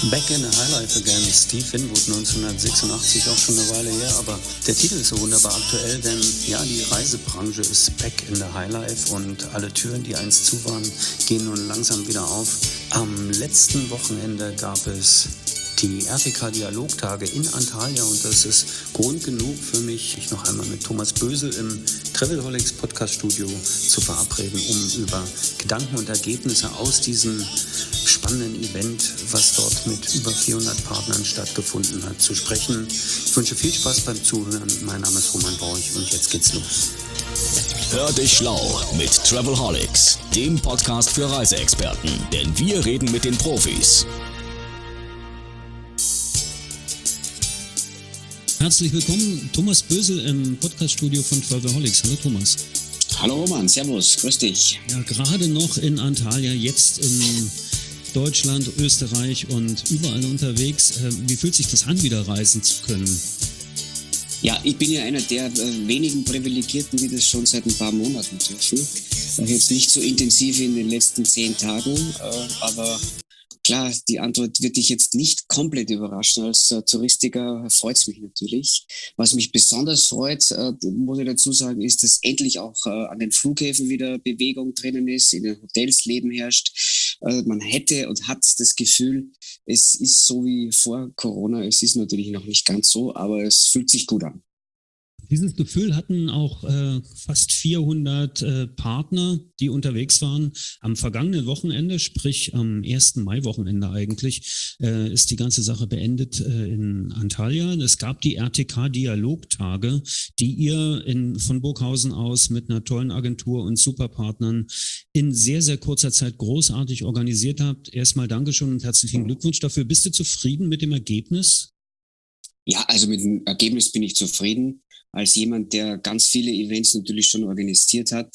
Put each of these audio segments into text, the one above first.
Back in the Highlife Again, Steve Winwood, 1986, auch schon eine Weile her, aber der Titel ist so wunderbar aktuell, denn ja, die Reisebranche ist back in the Highlife und alle Türen, die einst zu waren, gehen nun langsam wieder auf. Am letzten Wochenende gab es die RTK-Dialogtage in Antalya und das ist Grund genug für mich, mich noch einmal mit Thomas Bösel im Travelholics Podcast-Studio zu verabreden, um über Gedanken und Ergebnisse aus diesem spannenden Event, was dort mit über 400 Partnern stattgefunden hat, zu sprechen. Ich wünsche viel Spaß beim Zuhören. Mein Name ist Roman Borch und jetzt geht's los. Hör dich schlau mit Travelholics, dem Podcast für Reiseexperten, denn wir reden mit den Profis. Herzlich willkommen, Thomas Bösel im Podcaststudio von Travelholics. Hallo Thomas. Hallo Roman, servus, grüß dich. Ja, gerade noch in Antalya, jetzt in Deutschland, Österreich und überall unterwegs. Wie fühlt sich das an, wieder reisen zu können? Ja, ich bin ja einer der wenigen Privilegierten, die das schon seit ein paar Monaten dürfen. Jetzt nicht so intensiv in den letzten 10 Tagen, aber klar, die Antwort wird dich jetzt nicht komplett überraschen. Als Touristiker freut es mich natürlich. Was mich besonders freut, muss ich dazu sagen, ist, dass endlich auch an den Flughäfen wieder Bewegung drinnen ist, in den Hotels Leben herrscht. Man hätte und hat das Gefühl, es ist so wie vor Corona. Es ist natürlich noch nicht ganz so, aber es fühlt sich gut an. Dieses Gefühl hatten auch fast 400 Partner, die unterwegs waren. Am vergangenen Wochenende, sprich am 1. Mai-Wochenende eigentlich, ist die ganze Sache beendet in Antalya. Es gab die RTK-Dialogtage, die ihr von Burghausen aus mit einer tollen Agentur und Superpartnern in sehr, sehr kurzer Zeit großartig organisiert habt. Erstmal Dankeschön und herzlichen Glückwunsch dafür. Bist du zufrieden mit dem Ergebnis? Ja, also mit dem Ergebnis bin ich zufrieden. Als jemand, der ganz viele Events natürlich schon organisiert hat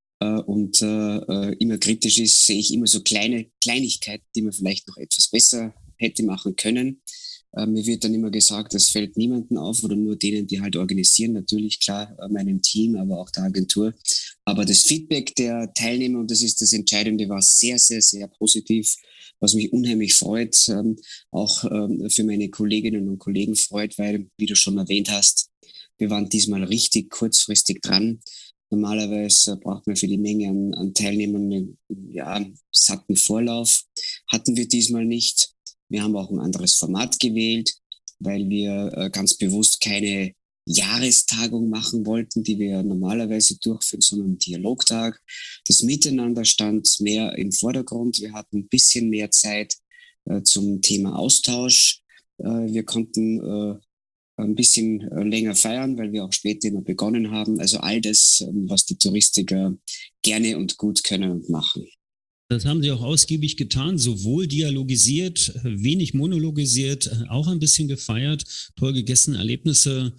und immer kritisch ist, sehe ich immer so Kleinigkeiten, die man vielleicht noch etwas besser hätte machen können. Mir wird dann immer gesagt, das fällt niemandem auf oder nur denen, die halt organisieren. Natürlich, klar, meinem Team, aber auch der Agentur. Aber das Feedback der Teilnehmer, und das ist das Entscheidende, war sehr, sehr, sehr positiv, was mich unheimlich freut, auch für meine Kolleginnen und Kollegen freut, weil, wie du schon erwähnt hast, wir waren diesmal richtig kurzfristig dran. Normalerweise braucht man für die Menge an Teilnehmern einen satten Vorlauf. Hatten wir diesmal nicht. Wir haben auch ein anderes Format gewählt, weil wir ganz bewusst keine Jahrestagung machen wollten, die wir normalerweise durchführen, sondern einen Dialogtag. Das Miteinander stand mehr im Vordergrund. Wir hatten ein bisschen mehr Zeit zum Thema Austausch. Wir konnten ein bisschen länger feiern, weil wir auch später immer begonnen haben. Also all das, was die Touristiker gerne und gut können und machen. Das haben Sie auch ausgiebig getan, sowohl dialogisiert, wenig monologisiert, auch ein bisschen gefeiert, toll gegessen, Erlebnisse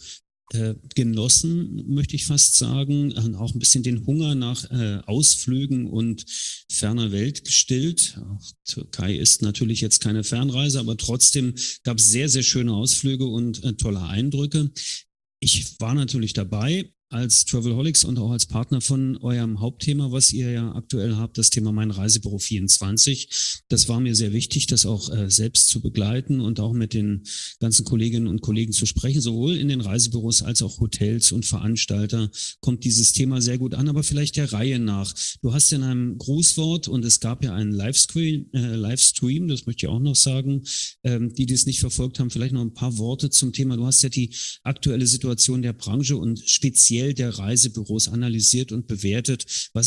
genossen, möchte ich fast sagen, und auch ein bisschen den Hunger nach Ausflügen und ferner Welt gestillt. Auch Türkei ist natürlich jetzt keine Fernreise, aber trotzdem gab es sehr, sehr schöne Ausflüge und tolle Eindrücke. Ich war natürlich dabei als Travelholics und auch als Partner von eurem Hauptthema, was ihr ja aktuell habt, das Thema Mein Reisebüro 24. Das war mir sehr wichtig, das auch selbst zu begleiten und auch mit den ganzen Kolleginnen und Kollegen zu sprechen. Sowohl in den Reisebüros als auch Hotels und Veranstalter kommt dieses Thema sehr gut an, aber vielleicht der Reihe nach. Du hast in einem Grußwort, und es gab ja einen Livestream, das möchte ich auch noch sagen, die es nicht verfolgt haben, vielleicht noch ein paar Worte zum Thema. Du hast ja die aktuelle Situation der Branche und speziell der Reisebüros analysiert und bewertet. Was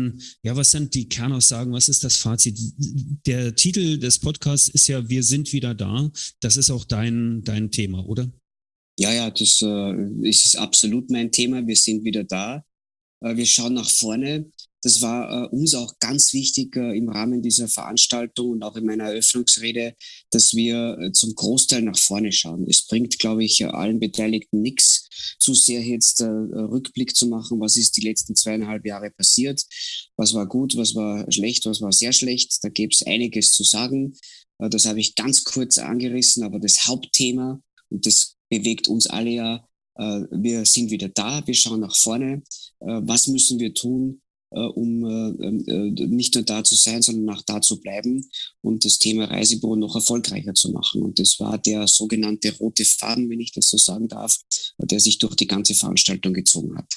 sind die Kernaussagen, was ist das Fazit? Der Titel des Podcasts ist ja Wir sind wieder da. Das ist auch dein Thema, oder? Ja, das ist absolut mein Thema. Wir sind wieder da. Wir schauen nach vorne. Das war uns auch ganz wichtig im Rahmen dieser Veranstaltung und auch in meiner Eröffnungsrede, dass wir zum Großteil nach vorne schauen. Es bringt, glaube ich, allen Beteiligten nichts, zu sehr jetzt Rückblick zu machen, was ist die letzten 2,5 Jahre passiert, was war gut, was war schlecht, was war sehr schlecht. Da gäbe es einiges zu sagen. Das habe ich ganz kurz angerissen, aber das Hauptthema, und das bewegt uns alle ja, wir sind wieder da, wir schauen nach vorne. Was müssen wir tun? um nicht nur da zu sein, sondern auch da zu bleiben und das Thema Reisebüro noch erfolgreicher zu machen. Und das war der sogenannte rote Faden, wenn ich das so sagen darf, der sich durch die ganze Veranstaltung gezogen hat.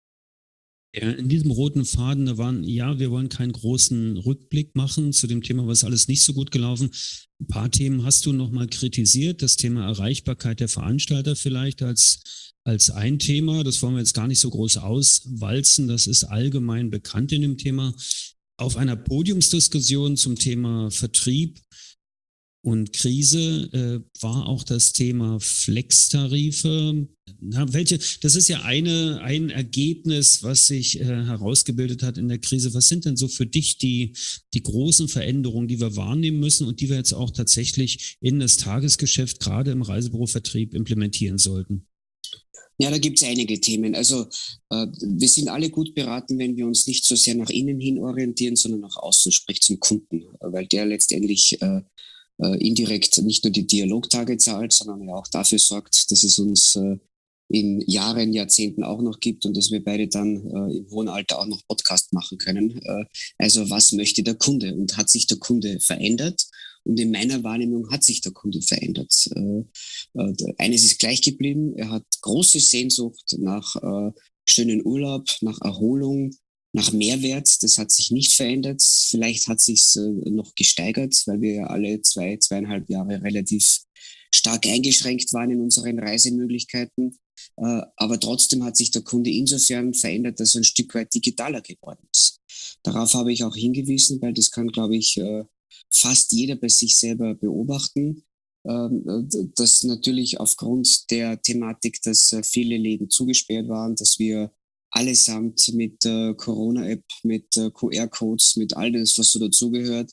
Ja, in diesem roten Faden, da waren, ja, wir wollen keinen großen Rückblick machen zu dem Thema, was alles nicht so gut gelaufen. Ein paar Themen hast du nochmal kritisiert, das Thema Erreichbarkeit der Veranstalter vielleicht als ein Thema. Das wollen wir jetzt gar nicht so groß auswalzen, das ist allgemein bekannt in dem Thema. Auf einer Podiumsdiskussion zum Thema Vertrieb und Krise war auch das Thema Flex-Tarife. Das ist ja ein Ergebnis, was sich herausgebildet hat in der Krise. Was sind denn so für dich die großen Veränderungen, die wir wahrnehmen müssen und die wir jetzt auch tatsächlich in das Tagesgeschäft, gerade im Reisebürovertrieb, implementieren sollten? Ja, da gibt es einige Themen. Also wir sind alle gut beraten, wenn wir uns nicht so sehr nach innen hin orientieren, sondern nach außen, sprich zum Kunden, weil der letztendlich indirekt nicht nur die Dialogtage zahlt, sondern ja auch dafür sorgt, dass es uns in Jahren, Jahrzehnten auch noch gibt und dass wir beide dann im hohen Alter auch noch Podcast machen können. Also was möchte der Kunde und hat sich der Kunde verändert? Und in meiner Wahrnehmung hat sich der Kunde verändert. Eines ist gleich geblieben, er hat große Sehnsucht nach schönen Urlaub, nach Erholung, nach Mehrwert. Das hat sich nicht verändert. Vielleicht hat sich noch gesteigert, weil wir ja alle 2,5 Jahre relativ stark eingeschränkt waren in unseren Reisemöglichkeiten. Aber trotzdem hat sich der Kunde insofern verändert, dass er ein Stück weit digitaler geworden ist. Darauf habe ich auch hingewiesen, weil das kann, glaube ich, fast jeder bei sich selber beobachten, dass natürlich aufgrund der Thematik, dass viele Läden zugesperrt waren, dass wir allesamt mit Corona-App, mit QR-Codes, mit all das, was so dazugehört,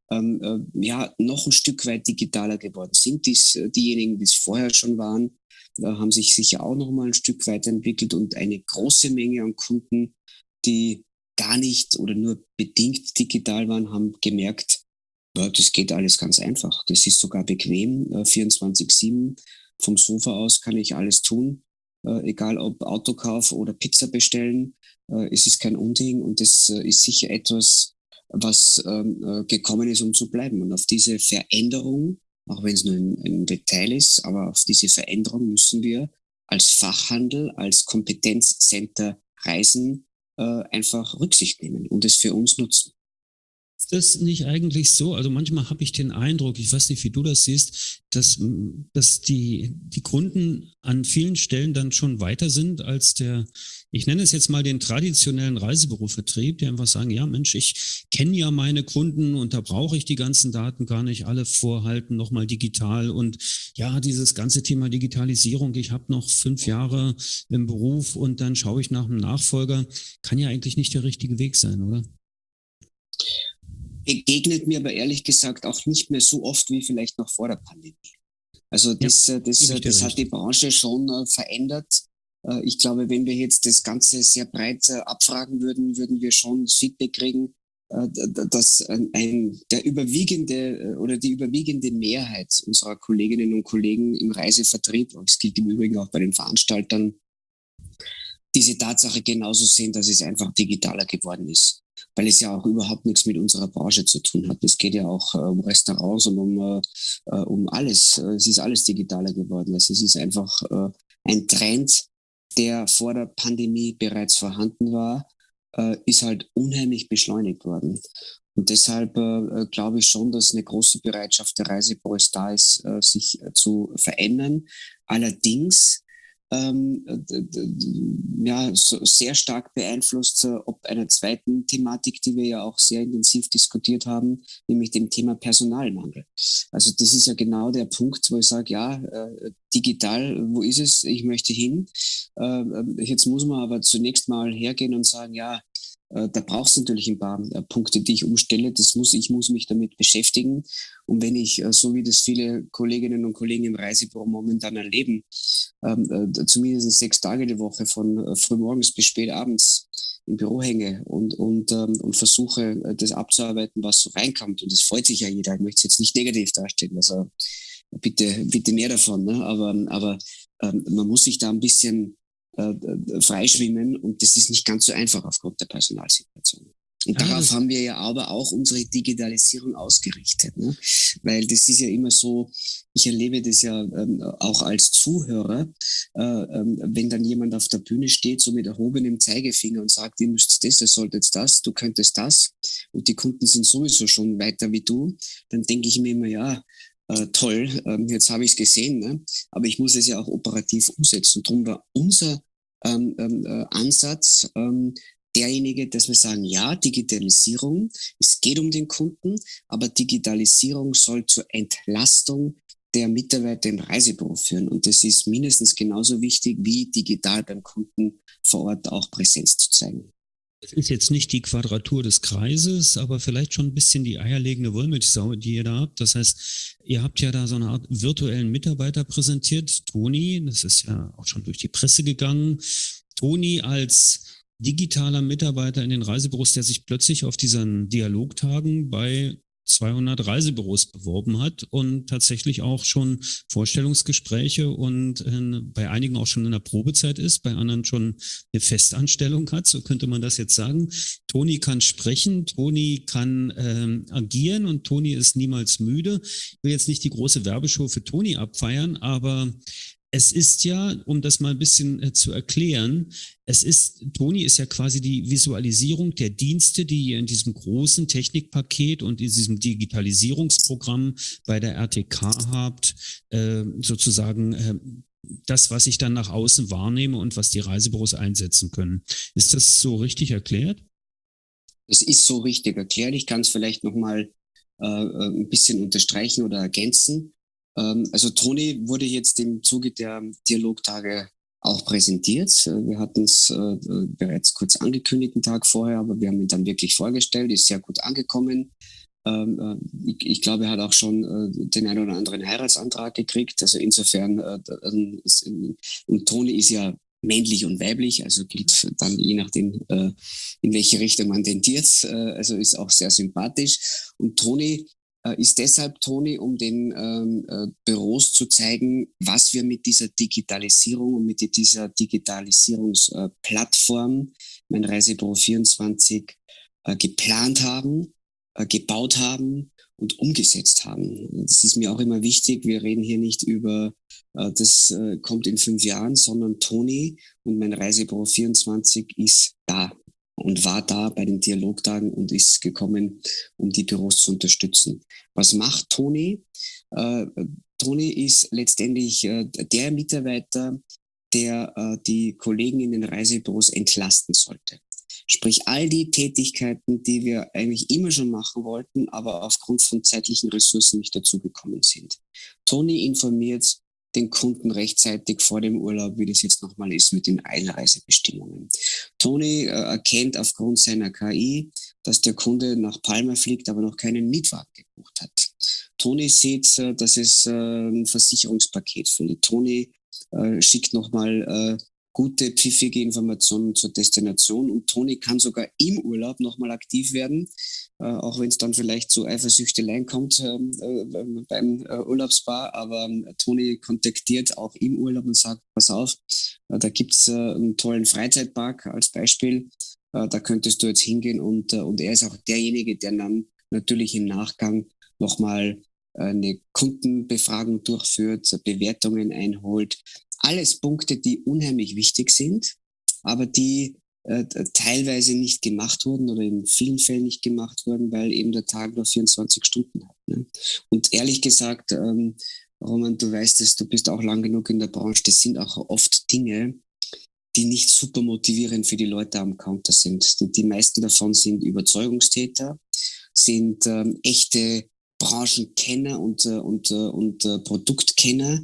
noch ein Stück weit digitaler geworden sind. Diejenigen, die es vorher schon waren, haben sich sicher auch noch mal ein Stück weiterentwickelt und eine große Menge an Kunden, die gar nicht oder nur bedingt digital waren, haben gemerkt, ja, das geht alles ganz einfach. Das ist sogar bequem, 24/7. Vom Sofa aus kann ich alles tun. Egal ob Autokauf oder Pizza bestellen, es ist kein Unding und es ist sicher etwas, was gekommen ist, um zu bleiben. Und auf diese Veränderung, auch wenn es nur ein Detail ist, aber auf diese Veränderung müssen wir als Fachhandel, als Kompetenzcenter Reisen einfach Rücksicht nehmen und es für uns nutzen. Ist das nicht eigentlich so? Also manchmal habe ich den Eindruck, ich weiß nicht, wie du das siehst, dass die Kunden an vielen Stellen dann schon weiter sind als ich nenne es jetzt mal den traditionellen Reisebürovertrieb, die einfach sagen, ja Mensch, ich kenne ja meine Kunden und da brauche ich die ganzen Daten gar nicht alle vorhalten, nochmal digital und ja, dieses ganze Thema Digitalisierung, ich habe noch 5 Jahre im Beruf und dann schaue ich nach einem Nachfolger, kann ja eigentlich nicht der richtige Weg sein, oder? Begegnet mir aber ehrlich gesagt auch nicht mehr so oft wie vielleicht noch vor der Pandemie. Also das hat die Branche schon verändert. Ich glaube, wenn wir jetzt das Ganze sehr breit abfragen würden wir schon das Feedback kriegen, dass die überwiegende Mehrheit unserer Kolleginnen und Kollegen im Reisevertrieb, das gilt im Übrigen auch bei den Veranstaltern, diese Tatsache genauso sehen, dass es einfach digitaler geworden ist. Weil es ja auch überhaupt nichts mit unserer Branche zu tun hat. Es geht ja auch um Restaurants und um alles. Es ist alles digitaler geworden. Also es ist einfach ein Trend, der vor der Pandemie bereits vorhanden war, ist halt unheimlich beschleunigt worden. Und deshalb glaube ich schon, dass eine große Bereitschaft der Reisebüros da ist, sich zu verändern. Allerdings sehr stark beeinflusst, ob einer zweiten Thematik, die wir ja auch sehr intensiv diskutiert haben, nämlich dem Thema Personalmangel. Also das ist ja genau der Punkt, wo ich sage, ja, digital, wo ist es? Ich möchte hin. Jetzt muss man aber zunächst mal hergehen und sagen, ja, da brauchst du natürlich ein paar Punkte, die ich umstelle. Ich muss mich damit beschäftigen. Und wenn ich, so wie das viele Kolleginnen und Kollegen im Reisebüro momentan erleben, zumindest 6 Tage die Woche von frühmorgens bis spät abends im Büro hänge und versuche, das abzuarbeiten, was so reinkommt. Und es freut sich ja jeder. Ich möchte es jetzt nicht negativ darstellen. Also bitte mehr davon. Ne? Aber man muss sich da ein bisschen freischwimmen und das ist nicht ganz so einfach aufgrund der Personalsituation. Und darauf haben wir ja aber auch unsere Digitalisierung ausgerichtet. Ne? Weil das ist ja immer so, ich erlebe das ja auch als Zuhörer, wenn dann jemand auf der Bühne steht, so mit erhobenem Zeigefinger und sagt, ihr müsst das, ihr solltet das, du könntest das und die Kunden sind sowieso schon weiter wie du, dann denke ich mir immer, ja, toll, jetzt habe ich es gesehen, ne? Aber ich muss es ja auch operativ umsetzen. Darum war unser Ansatz derjenige, dass wir sagen, ja, Digitalisierung, es geht um den Kunden, aber Digitalisierung soll zur Entlastung der Mitarbeiter im Reisebüro führen. Und das ist mindestens genauso wichtig, wie digital beim Kunden vor Ort auch Präsenz zu zeigen. Das ist jetzt nicht die Quadratur des Kreises, aber vielleicht schon ein bisschen die eierlegende Wollmilchsau, die ihr da habt. Das heißt, ihr habt ja da so eine Art virtuellen Mitarbeiter präsentiert, Toni, das ist ja auch schon durch die Presse gegangen. Toni als digitaler Mitarbeiter in den Reisebüros, der sich plötzlich auf diesen Dialogtagen bei 200 Reisebüros beworben hat und tatsächlich auch schon Vorstellungsgespräche und bei einigen auch schon in der Probezeit ist, bei anderen schon eine Festanstellung hat, so könnte man das jetzt sagen. Toni kann sprechen, Toni kann agieren und Toni ist niemals müde. Ich will jetzt nicht die große Werbeshow für Toni abfeiern, aber es ist ja, um das mal ein bisschen zu erklären, Toni ist ja quasi die Visualisierung der Dienste, die ihr in diesem großen Technikpaket und in diesem Digitalisierungsprogramm bei der RTK habt, sozusagen das, was ich dann nach außen wahrnehme und was die Reisebüros einsetzen können. Ist das so richtig erklärt? Das ist so richtig erklärt. Ich kann es vielleicht nochmal ein bisschen unterstreichen oder ergänzen. Also Toni wurde jetzt im Zuge der Dialogtage auch präsentiert. Wir hatten es bereits kurz angekündigt, einen Tag vorher, aber wir haben ihn dann wirklich vorgestellt, ist sehr gut angekommen. Ich glaube, er hat auch schon den einen oder anderen Heiratsantrag gekriegt. Also insofern, und Toni ist ja männlich und weiblich, also gilt dann je nachdem, in welche Richtung man tendiert. Also ist auch sehr sympathisch. Und Toni ist deshalb Toni, um den Büros zu zeigen, was wir mit dieser Digitalisierung und mit dieser Digitalisierungsplattform, mein Reisebüro 24, geplant haben, gebaut haben und umgesetzt haben. Das ist mir auch immer wichtig. Wir reden hier nicht über, das kommt in 5 Jahren, sondern Toni und mein Reisebüro 24 ist da und war da bei den Dialogtagen und ist gekommen, um die Büros zu unterstützen. Was macht Toni? Toni ist letztendlich der Mitarbeiter, der die Kollegen in den Reisebüros entlasten sollte. Sprich, all die Tätigkeiten, die wir eigentlich immer schon machen wollten, aber aufgrund von zeitlichen Ressourcen nicht dazugekommen sind. Toni informiert den Kunden rechtzeitig vor dem Urlaub, wie das jetzt nochmal ist mit den Einreisebestimmungen. Toni erkennt aufgrund seiner KI, dass der Kunde nach Palma fliegt, aber noch keinen Mietwagen gebucht hat. Toni sieht, dass es ein Versicherungspaket fehlt. Toni schickt nochmal gute, pfiffige Informationen zur Destination und Toni kann sogar im Urlaub nochmal aktiv werden, auch wenn es dann vielleicht zu Eifersüchteleien kommt beim Urlaubspaar, aber Toni kontaktiert auch im Urlaub und sagt, pass auf, da gibt's einen tollen Freizeitpark als Beispiel, da könntest du jetzt hingehen und er ist auch derjenige, der dann natürlich im Nachgang nochmal eine Kundenbefragung durchführt, Bewertungen einholt. Alles Punkte, die unheimlich wichtig sind, aber die teilweise nicht gemacht wurden oder in vielen Fällen nicht gemacht wurden, weil eben der Tag nur 24 Stunden hat. Ne? Und ehrlich gesagt, Roman, du weißt es, du bist auch lang genug in der Branche, das sind auch oft Dinge, die nicht super motivierend für die Leute am Counter sind. Die meisten davon sind Überzeugungstäter, sind echte Branchenkenner und Produktkenner,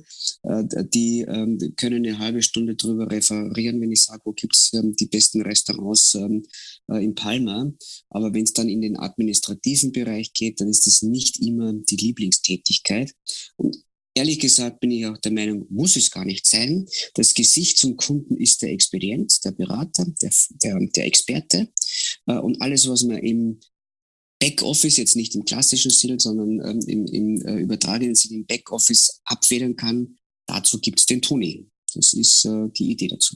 die können eine halbe Stunde drüber referieren, wenn ich sage, wo gibt's die besten Restaurants in Palma. Aber wenn es dann in den administrativen Bereich geht, dann ist das nicht immer die Lieblingstätigkeit. Und ehrlich gesagt bin ich auch der Meinung, muss es gar nicht sein. Das Gesicht zum Kunden ist der Expedient, der Berater, der Experte. Und alles, was man im Backoffice, jetzt nicht im klassischen Sinn, sondern im übertragenen Sinn im Backoffice abfedern kann, dazu gibt es den Toni. Das ist die Idee dazu.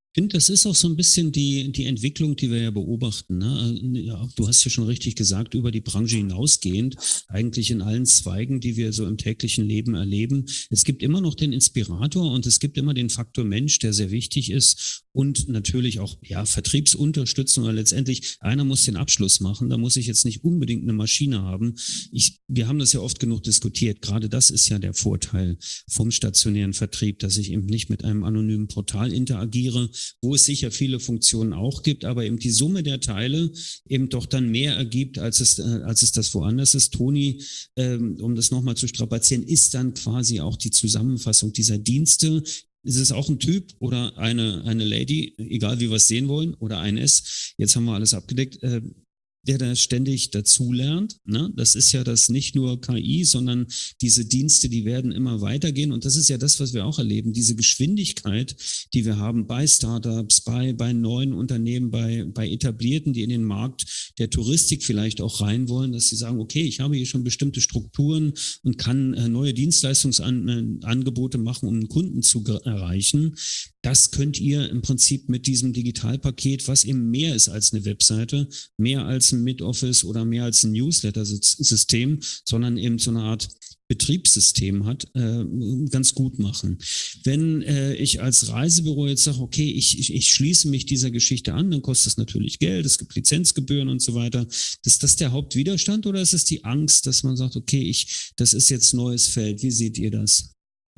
Ich finde, das ist auch so ein bisschen die Entwicklung, die wir ja beobachten. Ne? Ja, du hast ja schon richtig gesagt, über die Branche hinausgehend, eigentlich in allen Zweigen, die wir so im täglichen Leben erleben. Es gibt immer noch den Inspirator und es gibt immer den Faktor Mensch, der sehr wichtig ist und natürlich auch ja, Vertriebsunterstützung. Oder letztendlich, einer muss den Abschluss machen, da muss ich jetzt nicht unbedingt eine Maschine haben. Wir haben das ja oft genug diskutiert. Gerade das ist ja der Vorteil vom stationären Vertrieb, dass ich eben nicht mit einem anonymen Portal interagiere, wo es sicher viele Funktionen auch gibt, aber eben die Summe der Teile eben doch dann mehr ergibt, als es das woanders ist. Toni, um das nochmal zu strapazieren, ist dann quasi auch die Zusammenfassung dieser Dienste. Ist es auch ein Typ oder eine Lady, egal wie wir es sehen wollen, oder ein S? Jetzt haben wir alles abgedeckt. Der da ständig dazulernt. Ne? Das ist ja das nicht nur KI, sondern diese Dienste, die werden immer weitergehen. Und das ist ja das, was wir auch erleben. Diese Geschwindigkeit, die wir haben bei Startups, bei neuen Unternehmen, bei Etablierten, die in den Markt der Touristik vielleicht auch rein wollen, dass sie sagen, okay, ich habe hier schon bestimmte Strukturen und kann neue Dienstleistungsangebote machen, um einen Kunden zu erreichen. Das könnt ihr im Prinzip mit diesem Digitalpaket, was eben mehr ist als eine Webseite, mehr als ein Mid-Office oder mehr als ein Newsletter-System, sondern eben so eine Art Betriebssystem hat, ganz gut machen. Wenn ich als Reisebüro jetzt sage, okay, ich schließe mich dieser Geschichte an, dann kostet es natürlich Geld, es gibt Lizenzgebühren und so weiter. Ist das der Hauptwiderstand oder ist es die Angst, dass man sagt, okay, das ist jetzt neues Feld? Wie seht ihr das?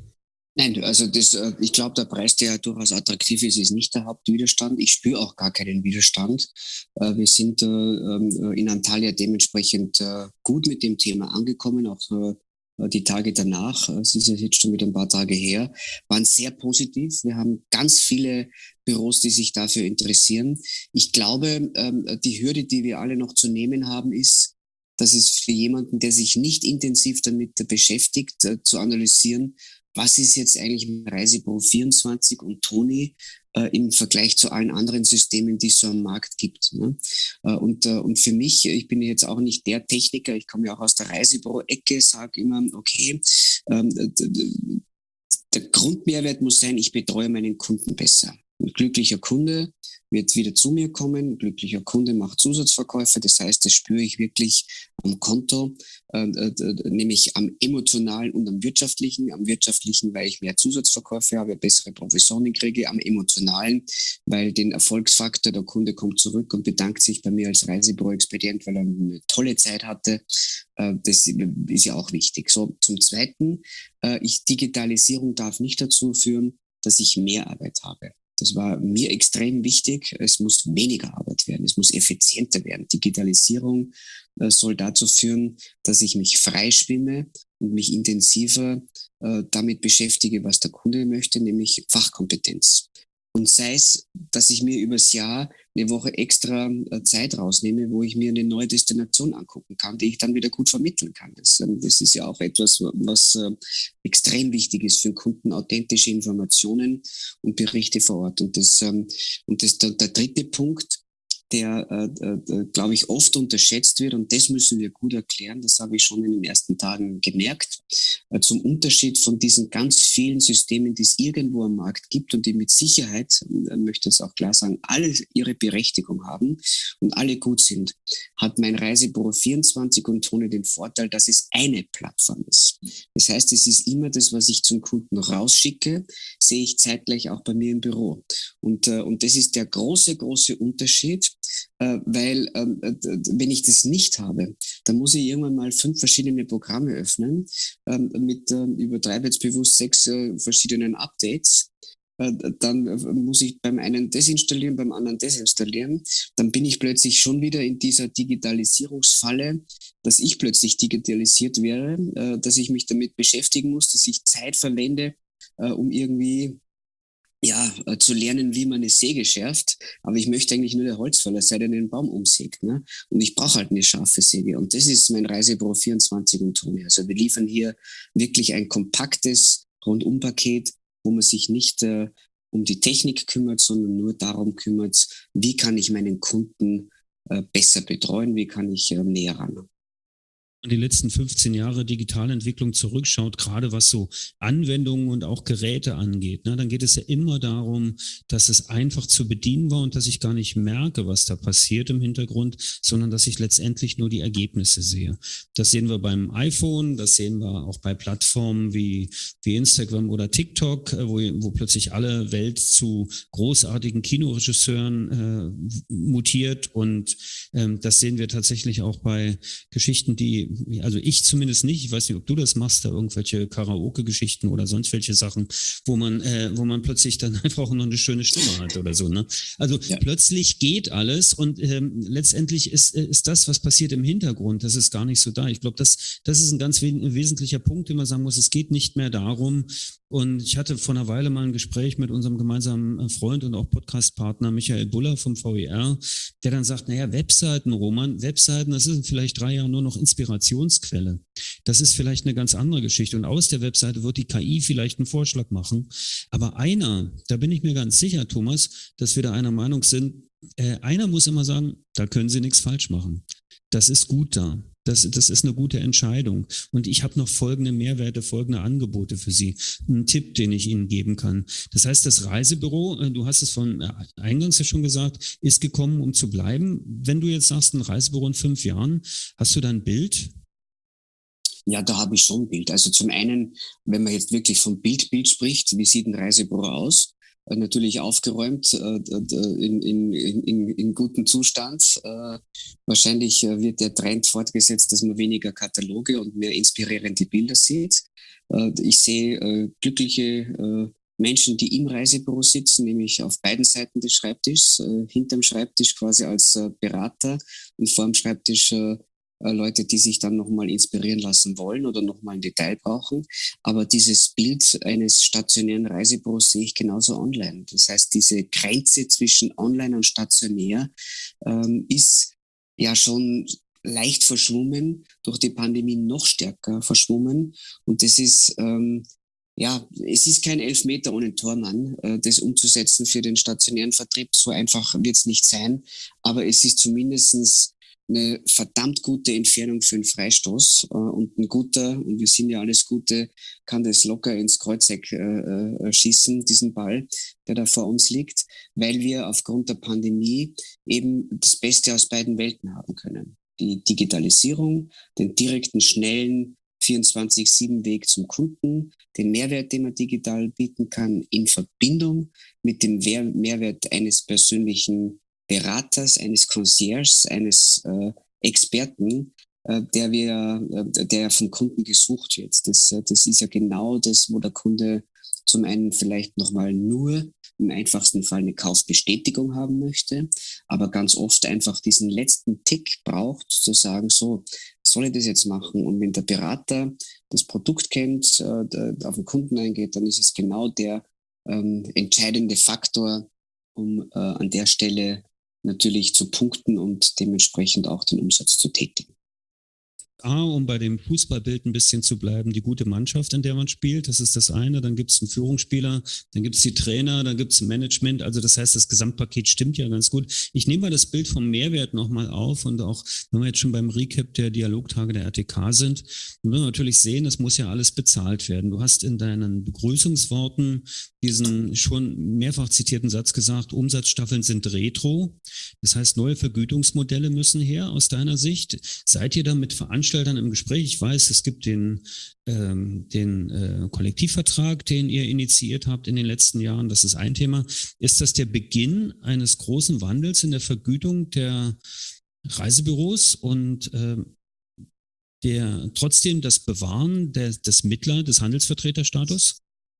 Nein, also ich glaube, der Preis, der durchaus attraktiv ist, ist nicht der Hauptwiderstand. Ich spüre auch gar keinen Widerstand. Wir sind in Antalya dementsprechend gut mit dem Thema angekommen, auch die Tage danach, es ist ja jetzt schon wieder ein paar Tage her, waren sehr positiv. Wir haben ganz viele Büros, die sich dafür interessieren. Ich glaube, die Hürde, die wir alle noch zu nehmen haben, ist, dass es für jemanden, der sich nicht intensiv damit beschäftigt, zu analysieren, was ist jetzt eigentlich mit Reisebüro 24 und Toni im Vergleich zu allen anderen Systemen, die es so am Markt gibt. Ne? Und für mich, ich bin jetzt auch nicht der Techniker, ich komme ja auch aus der Reisebüro-Ecke, sage immer, okay, der Grundmehrwert muss sein, ich betreue meinen Kunden besser. Ein glücklicher Kunde wird wieder zu mir kommen. Ein glücklicher Kunde macht Zusatzverkäufe. Das heißt, das spüre ich wirklich am Konto, nämlich am emotionalen und am wirtschaftlichen. Am wirtschaftlichen, weil ich mehr Zusatzverkäufe habe, bessere Provisionen kriege. Am emotionalen, weil den Erfolgsfaktor, der Kunde kommt zurück und bedankt sich bei mir als Reisebüro-Expedient, weil er eine tolle Zeit hatte. Das ist ja auch wichtig. So, zum Zweiten, Digitalisierung darf nicht dazu führen, dass ich mehr Arbeit habe. Das war mir extrem wichtig. Es muss weniger Arbeit werden. Es muss effizienter werden. Digitalisierung soll dazu führen, dass ich mich freischwimme und mich intensiver damit beschäftige, was der Kunde möchte, nämlich Fachkompetenz. Und sei es, dass ich mir übers Jahr eine Woche extra Zeit rausnehme, wo ich mir eine neue Destination angucken kann, die ich dann wieder gut vermitteln kann. Das ist ja auch etwas, was extrem wichtig ist für den Kunden, authentische Informationen und Berichte vor Ort. Der dritte Punkt, der, glaube ich, oft unterschätzt wird, und das müssen wir gut erklären, das habe ich schon in den ersten Tagen gemerkt, zum Unterschied von diesen ganz vielen Systemen, die es irgendwo am Markt gibt und die mit Sicherheit, möchte es auch klar sagen, alle ihre Berechtigung haben und alle gut sind, hat mein Reisebüro 24 und Toni den Vorteil, dass es eine Plattform ist. Das heißt, es ist immer das, was ich zum Kunden rausschicke, sehe ich zeitgleich auch bei mir im Büro. Und das ist der große, große Unterschied, weil wenn ich das nicht habe, dann muss ich irgendwann mal 5 verschiedene Programme öffnen, mit übertreibe jetzt bewusst 6 verschiedenen Updates. Dann muss ich beim einen desinstallieren, beim anderen desinstallieren. Dann bin ich plötzlich schon wieder in dieser Digitalisierungsfalle, dass ich plötzlich digitalisiert wäre, dass ich mich damit beschäftigen muss, dass ich Zeit verwende, um irgendwie zu lernen, wie man eine Säge schärft. Aber ich möchte eigentlich nur der Holzfäller sein, der den Baum umsägt. Ne? Und ich brauche halt eine scharfe Säge. Und das ist mein Reisebüro 24 und Toni. Also wir liefern hier wirklich ein kompaktes Rundumpaket, wo man sich nicht um die Technik kümmert, sondern nur darum kümmert, wie kann ich meinen Kunden besser betreuen, wie kann ich näher ran. die letzten 15 Jahre Digitalentwicklung zurückschaut, gerade was so Anwendungen und auch Geräte angeht, ne, dann geht es ja immer darum, dass es einfach zu bedienen war und dass ich gar nicht merke, was da passiert im Hintergrund, sondern dass ich letztendlich nur die Ergebnisse sehe. Das sehen wir beim iPhone, das sehen wir auch bei Plattformen wie Instagram oder TikTok, wo plötzlich alle Welt zu großartigen Kinoregisseuren mutiert, und das sehen wir tatsächlich auch bei Geschichten, also ich zumindest nicht, ich weiß nicht, ob du das machst, da irgendwelche Karaoke-Geschichten oder sonst welche Sachen, wo man plötzlich dann einfach auch noch eine schöne Stimme hat oder so, ne? Also ja, plötzlich geht alles, und letztendlich ist das, was passiert im Hintergrund, das ist gar nicht so da. Ich glaube, das ist ein ganz wesentlicher Punkt, den man sagen muss, es geht nicht mehr darum. Und ich hatte vor einer Weile mal ein Gespräch mit unserem gemeinsamen Freund und auch Podcast-Partner Michael Buller vom VER, der dann sagt, naja, Webseiten, das ist vielleicht 3 Jahre nur noch Inspirationsquelle. Das ist vielleicht eine ganz andere Geschichte. Und aus der Webseite wird die KI vielleicht einen Vorschlag machen. Aber da bin ich mir ganz sicher, Thomas, dass wir da einer Meinung sind, einer muss immer sagen, da können Sie nichts falsch machen. Das ist gut da. Das ist eine gute Entscheidung. Und ich habe noch folgende Mehrwerte, folgende Angebote für Sie. Ein Tipp, den ich Ihnen geben kann. Das heißt, das Reisebüro, du hast es von eingangs ja schon gesagt, ist gekommen, um zu bleiben. Wenn du jetzt sagst, ein Reisebüro in 5 Jahren, hast du da ein Bild? Ja, da habe ich schon ein Bild. Also zum einen, wenn man jetzt wirklich vom Bild spricht, wie sieht ein Reisebüro aus? Natürlich aufgeräumt, in gutem Zustand. Wahrscheinlich wird der Trend fortgesetzt, dass man weniger Kataloge und mehr inspirierende Bilder sieht. Ich sehe glückliche Menschen, die im Reisebüro sitzen, nämlich auf beiden Seiten des Schreibtischs, hinterm Schreibtisch quasi als Berater und vor dem Schreibtisch Leute, die sich dann nochmal inspirieren lassen wollen oder nochmal ein Detail brauchen. Aber dieses Bild eines stationären Reisebüros sehe ich genauso online. Das heißt, diese Grenze zwischen online und stationär ist ja schon leicht verschwommen, durch die Pandemie noch stärker verschwommen. Und das ist, es ist kein Elfmeter ohne Tormann, das umzusetzen für den stationären Vertrieb. So einfach wird es nicht sein. Aber es ist zumindestens eine verdammt gute Entfernung für einen Freistoß, und ein guter, und wir sind ja alles Gute, kann das locker ins Kreuzeck schießen, diesen Ball, der da vor uns liegt, weil wir aufgrund der Pandemie eben das Beste aus beiden Welten haben können. Die Digitalisierung, den direkten, schnellen 24/7-Weg zum Kunden, den Mehrwert, den man digital bieten kann, in Verbindung mit dem Mehrwert eines persönlichen Beraters, eines Concierges, eines Experten, der vom Kunden gesucht wird. Das ist ja genau das, wo der Kunde zum einen vielleicht nochmal nur im einfachsten Fall eine Kaufbestätigung haben möchte, aber ganz oft einfach diesen letzten Tick braucht, zu sagen, so, soll ich das jetzt machen? Und wenn der Berater das Produkt kennt, auf den Kunden eingeht, dann ist es genau der entscheidende Faktor, um an der Stelle natürlich zu punkten und dementsprechend auch den Umsatz zu tätigen. Um bei dem Fußballbild ein bisschen zu bleiben, die gute Mannschaft, in der man spielt, das ist das eine. Dann gibt es einen Führungsspieler, dann gibt es die Trainer, dann gibt es ein Management. Also das heißt, das Gesamtpaket stimmt ja ganz gut. Ich nehme mal das Bild vom Mehrwert nochmal auf, und auch, wenn wir jetzt schon beim Recap der Dialogtage der RTK sind, dann müssen wir natürlich sehen, das muss ja alles bezahlt werden. Du hast in deinen Begrüßungsworten diesen schon mehrfach zitierten Satz gesagt, Umsatzstaffeln sind Retro. Das heißt, neue Vergütungsmodelle müssen her aus deiner Sicht. Seid ihr da mit Veranstaltern im Gespräch? Ich weiß, es gibt den Kollektivvertrag, den ihr initiiert habt in den letzten Jahren. Das ist ein Thema. Ist das der Beginn eines großen Wandels in der Vergütung der Reisebüros und trotzdem das Bewahren des Handelsvertreterstatus?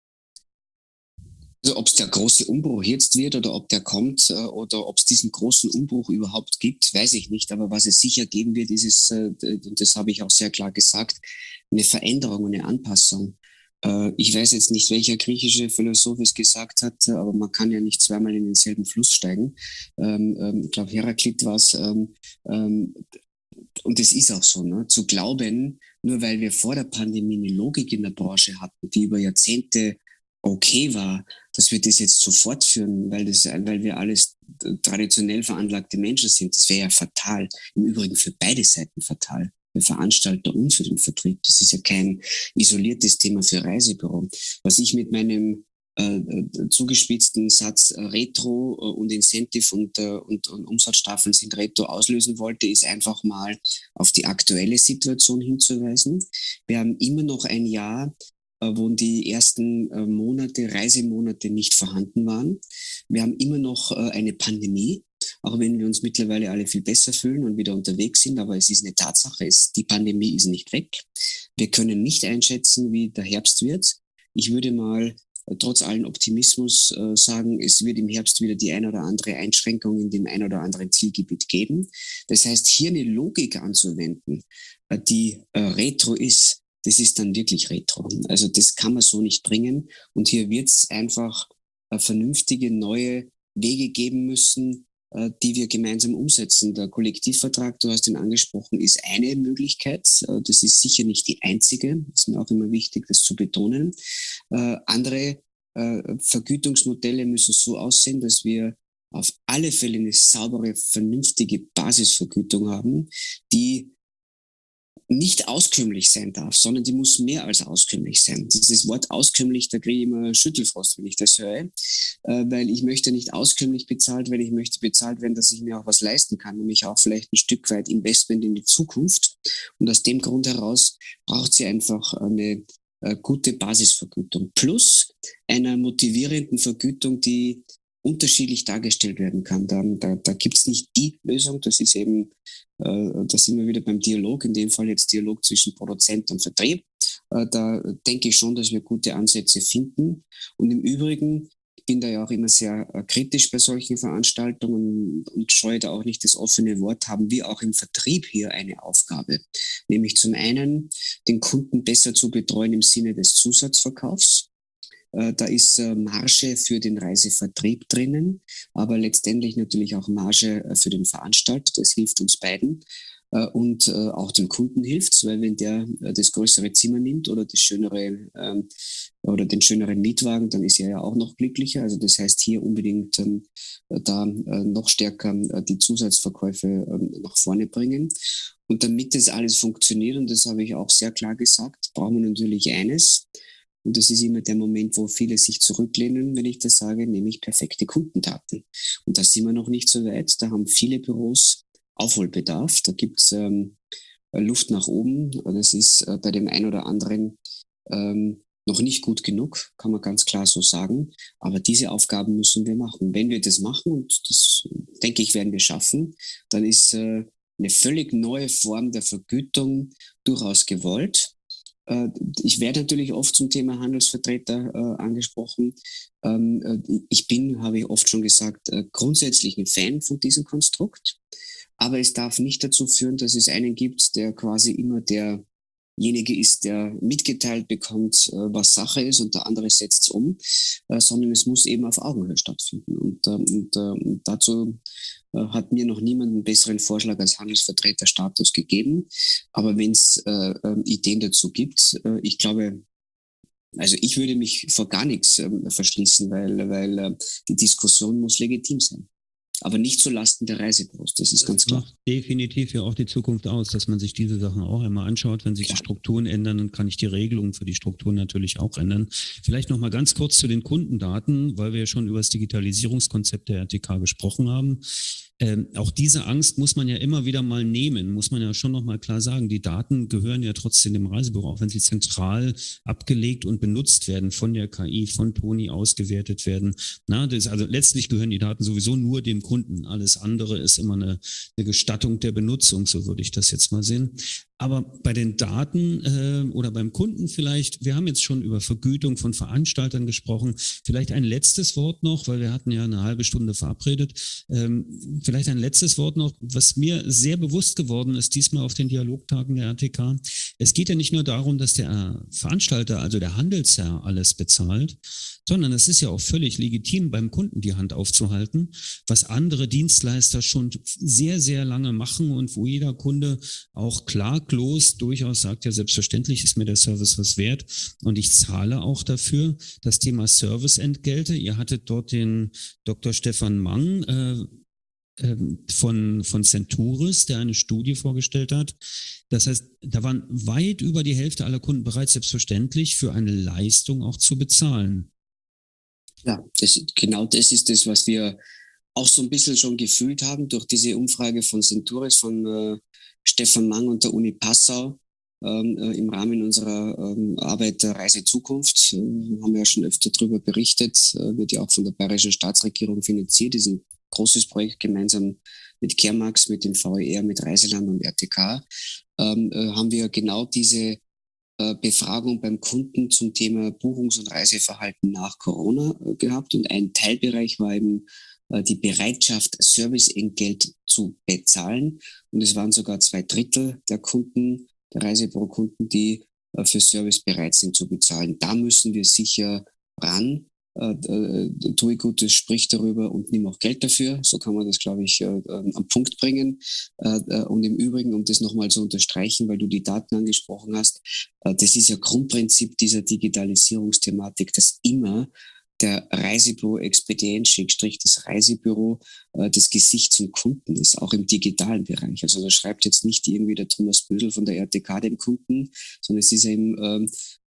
Also ob es der große Umbruch jetzt wird oder ob der kommt oder ob es diesen großen Umbruch überhaupt gibt, weiß ich nicht. Aber was es sicher geben wird, ist es, und das habe ich auch sehr klar gesagt, eine Veränderung, eine Anpassung. Ich weiß jetzt nicht, welcher griechische Philosoph es gesagt hat, aber man kann ja nicht zweimal in denselben Fluss steigen. Ich glaube, Heraklit war es. Und das ist auch so, ne? Zu glauben, nur weil wir vor der Pandemie eine Logik in der Branche hatten, die über Jahrzehnte okay war, dass wir das jetzt so fortführen, weil wir alles traditionell veranlagte Menschen sind, das wäre ja fatal. Im Übrigen für beide Seiten fatal. Veranstalter und für den Vertrieb. Das ist ja kein isoliertes Thema für Reisebüro. Was ich mit meinem zugespitzten Satz Retro und Incentive und Umsatzstaffeln sind Retro auslösen wollte, ist einfach mal auf die aktuelle Situation hinzuweisen. Wir haben immer noch ein Jahr, wo die ersten Reisemonate nicht vorhanden waren. Wir haben immer noch eine Pandemie, auch wenn wir uns mittlerweile alle viel besser fühlen und wieder unterwegs sind, aber es ist eine Tatsache, die Pandemie ist nicht weg. Wir können nicht einschätzen, wie der Herbst wird. Ich würde mal trotz allen Optimismus sagen, es wird im Herbst wieder die ein oder andere Einschränkung in dem ein oder anderen Zielgebiet geben. Das heißt, hier eine Logik anzuwenden, die Retro ist, das ist dann wirklich Retro. Also das kann man so nicht bringen. Und hier wird es einfach vernünftige neue Wege geben müssen, die wir gemeinsam umsetzen. Der Kollektivvertrag, du hast ihn angesprochen, ist eine Möglichkeit. Das ist sicher nicht die einzige. Das ist mir auch immer wichtig, das zu betonen. Andere Vergütungsmodelle müssen so aussehen, dass wir auf alle Fälle eine saubere, vernünftige Basisvergütung haben, die nicht auskömmlich sein darf, sondern die muss mehr als auskömmlich sein. Dieses Wort auskömmlich, da kriege ich immer Schüttelfrost, wenn ich das höre, weil ich möchte nicht auskömmlich bezahlt werden, ich möchte bezahlt werden, dass ich mir auch was leisten kann, nämlich auch vielleicht ein Stück weit Investment in die Zukunft. Und aus dem Grund heraus braucht sie einfach eine gute Basisvergütung plus einer motivierenden Vergütung, die unterschiedlich dargestellt werden kann. Da gibt es nicht die Lösung, das ist eben, da sind wir wieder beim Dialog, in dem Fall jetzt Dialog zwischen Produzent und Vertrieb. Da denke ich schon, dass wir gute Ansätze finden. Und im Übrigen, ich bin da ja auch immer sehr kritisch bei solchen Veranstaltungen und scheue da auch nicht das offene Wort, haben wir auch im Vertrieb hier eine Aufgabe. Nämlich zum einen, den Kunden besser zu betreuen im Sinne des Zusatzverkaufs. Da ist Marge für den Reisevertrieb drinnen, aber letztendlich natürlich auch Marge für den Veranstalter. Das hilft uns beiden und auch dem Kunden hilft es, weil wenn der das größere Zimmer nimmt oder das schönere oder den schöneren Mietwagen, dann ist er ja auch noch glücklicher. Also das heißt hier unbedingt da noch stärker die Zusatzverkäufe nach vorne bringen. Und damit das alles funktioniert, und das habe ich auch sehr klar gesagt, brauchen wir natürlich eines. Und das ist immer der Moment, wo viele sich zurücklehnen, wenn ich das sage, nämlich perfekte Kundendaten. Und da sind wir noch nicht so weit. Da haben viele Büros Aufholbedarf. Da gibt es Luft nach oben. Das ist bei dem einen oder anderen noch nicht gut genug, kann man ganz klar so sagen. Aber diese Aufgaben müssen wir machen. Wenn wir das machen, und das denke ich, werden wir schaffen, dann ist eine völlig neue Form der Vergütung durchaus gewollt. Ich werde natürlich oft zum Thema Handelsvertreter angesprochen. Ich bin, habe ich oft schon gesagt, grundsätzlich ein Fan von diesem Konstrukt. Aber es darf nicht dazu führen, dass es einen gibt, der quasi immer derjenige ist, der mitgeteilt bekommt, was Sache ist, und der andere setzt es um, sondern es muss eben auf Augenhöhe stattfinden. Und dazu hat mir noch niemand einen besseren Vorschlag als Handelsvertreterstatus gegeben. Aber wenn es Ideen dazu gibt, ich glaube, also ich würde mich vor gar nichts verschließen, weil die Diskussion muss legitim sein. Aber nicht zulasten der Reisebüros, das ist ganz klar. Das macht definitiv ja auch die Zukunft aus, dass man sich diese Sachen auch einmal anschaut. Wenn sich die Strukturen ändern, dann kann ich die Regelungen für die Strukturen natürlich auch ändern. Vielleicht noch mal ganz kurz zu den Kundendaten, weil wir ja schon über das Digitalisierungskonzept der RTK gesprochen haben. Auch diese Angst muss man ja immer wieder mal nehmen, muss man ja schon noch mal klar sagen. Die Daten gehören ja trotzdem dem Reisebüro, auch wenn sie zentral abgelegt und benutzt werden von der KI, von Toni ausgewertet werden. Also letztlich gehören die Daten sowieso nur dem Kunden. Alles andere ist immer eine Gestattung der Benutzung, so würde ich das jetzt mal sehen. Aber bei den Daten oder beim Kunden vielleicht, wir haben jetzt schon über Vergütung von Veranstaltern gesprochen. Vielleicht ein letztes Wort noch, weil wir hatten ja eine halbe Stunde verabredet. Vielleicht ein letztes Wort noch, was mir sehr bewusst geworden ist, diesmal auf den Dialogtagen der RTK. Es geht ja nicht nur darum, dass der Veranstalter, also der Handelsherr, alles bezahlt, sondern es ist ja auch völlig legitim, beim Kunden die Hand aufzuhalten, was andere Dienstleister schon sehr, sehr lange machen und wo jeder Kunde auch klaglos durchaus sagt, ja, selbstverständlich ist mir der Service was wert und ich zahle auch dafür. Das Thema Serviceentgelte, ihr hattet dort den Dr. Stefan Mang, von Centuris, der eine Studie vorgestellt hat. Das heißt, da waren weit über die Hälfte aller Kunden bereit, selbstverständlich für eine Leistung auch zu bezahlen. Ja, genau das ist das, was wir auch so ein bisschen schon gefühlt haben durch diese Umfrage von Centuris, von Stefan Mang und der Uni Passau im Rahmen unserer Arbeit der Reise Zukunft. Haben wir ja schon öfter darüber berichtet, wird ja auch von der bayerischen Staatsregierung finanziert. Das ist ein großes Projekt gemeinsam mit Kermax, mit dem VER, mit Reiseland und RTK. Haben wir genau diese Befragung beim Kunden zum Thema Buchungs- und Reiseverhalten nach Corona gehabt. Und ein Teilbereich war eben die Bereitschaft, Serviceentgelt zu bezahlen. Und es waren sogar 2/3 der Kunden, der Reisebüro-Kunden, die für Service bereit sind zu bezahlen. Da müssen wir sicher ran. Tue Gutes, sprich darüber und nimm auch Geld dafür. So kann man das, glaube ich, am Punkt bringen. Und im Übrigen, um das nochmal zu unterstreichen, weil du die Daten angesprochen hast, das ist ja Grundprinzip dieser Digitalisierungsthematik, dass immer der Reisebüro-Expedient, das Reisebüro, das Gesicht zum Kunden ist, auch im digitalen Bereich. Also da schreibt jetzt nicht irgendwie der Thomas Bödel von der RTK dem Kunden, sondern es ist eben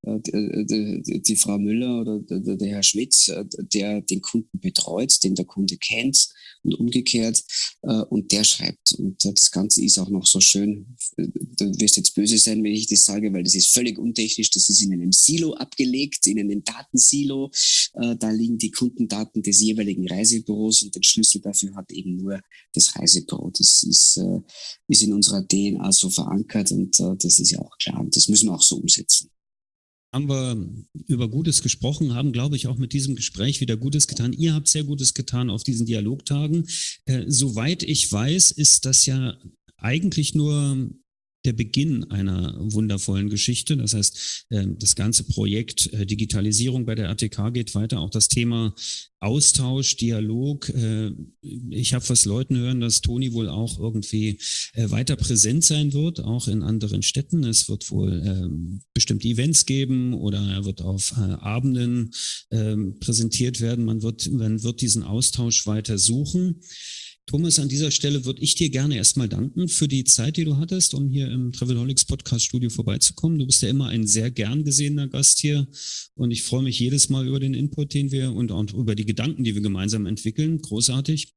die Frau Müller oder der Herr Schmitz, der den Kunden betreut, den der Kunde kennt und umgekehrt, und der schreibt. Und das Ganze ist auch noch so schön, du wirst jetzt böse sein, wenn ich das sage, weil das ist völlig untechnisch, das ist in einem Silo abgelegt, in einem Datensilo, da liegen die Kundendaten des jeweiligen Reisebüros und den Schlüssel dafür hat eben nur das Reisebüro. Das ist in unserer DNA so verankert und das ist ja auch klar und das müssen wir auch so umsetzen. Haben wir über Gutes gesprochen, haben, glaube ich, auch mit diesem Gespräch wieder Gutes getan. Ihr habt sehr Gutes getan auf diesen Dialogtagen. Soweit ich weiß, ist das ja eigentlich nur der Beginn einer wundervollen Geschichte. Das heißt, das ganze Projekt Digitalisierung bei der RTK geht weiter. Auch das Thema Austausch, Dialog. Ich habe was Leuten hören, dass Toni wohl auch irgendwie weiter präsent sein wird, auch in anderen Städten. Es wird wohl bestimmte Events geben oder er wird auf Abenden präsentiert werden. Man wird diesen Austausch weiter suchen. Thomas, an dieser Stelle würde ich dir gerne erstmal danken für die Zeit, die du hattest, um hier im Travelholics Podcast Studio vorbeizukommen. Du bist ja immer ein sehr gern gesehener Gast hier und ich freue mich jedes Mal über den Input, den wir und auch über die Gedanken, die wir gemeinsam entwickeln. Großartig.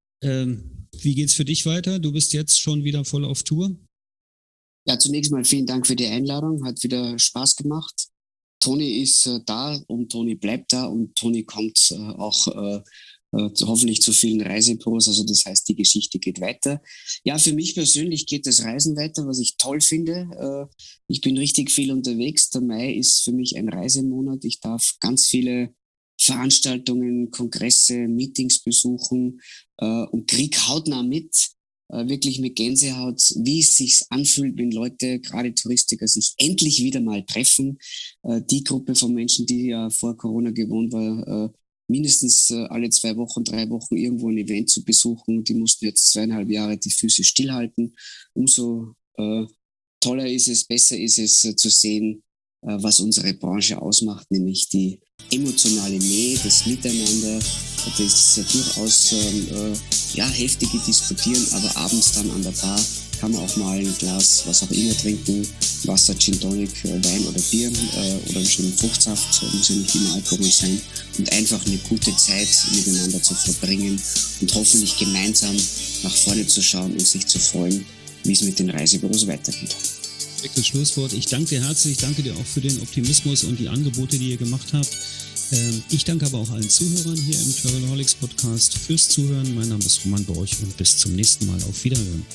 Wie geht's für dich weiter? Du bist jetzt schon wieder voll auf Tour. Ja, zunächst mal vielen Dank für die Einladung. Hat wieder Spaß gemacht. Toni ist da und Toni bleibt da und Toni kommt auch hoffentlich zu vielen Reisebüros. Also das heißt, die Geschichte geht weiter. Ja, für mich persönlich geht das Reisen weiter, was ich toll finde. Ich bin richtig viel unterwegs. Der Mai ist für mich ein Reisemonat. Ich darf ganz viele Veranstaltungen, Kongresse, Meetings besuchen und krieg hautnah mit, wirklich mit Gänsehaut, wie es sich anfühlt, wenn Leute, gerade Touristiker, sich endlich wieder mal treffen. Die Gruppe von Menschen, die ja vor Corona gewohnt war, mindestens alle 2 Wochen, 3 Wochen irgendwo ein Event zu besuchen. Die mussten jetzt 2,5 Jahre die Füße stillhalten. Umso toller ist es, besser ist es zu sehen, was unsere Branche ausmacht, nämlich die emotionale Nähe, das Miteinander, das durchaus heftige Diskutieren, aber abends dann an der Bar kann man auch mal ein Glas, was auch immer trinken, Wasser, Gin Tonic, Wein oder Bier oder einen schönen Fruchtsaft, muss ja nicht immer Alkohol sein, und einfach eine gute Zeit miteinander zu verbringen und hoffentlich gemeinsam nach vorne zu schauen und sich zu freuen, wie es mit den Reisebüros weitergeht. Perfektes Schlusswort. Ich danke dir herzlich, danke dir auch für den Optimismus und die Angebote, die ihr gemacht habt. Ich danke aber auch allen Zuhörern hier im Travelholics Podcast fürs Zuhören. Mein Name ist Roman Borch und bis zum nächsten Mal. Auf Wiederhören.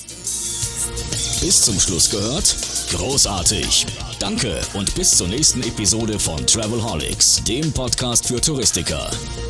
Bis zum Schluss gehört? Großartig! Danke und bis zur nächsten Episode von Travelholics, dem Podcast für Touristiker.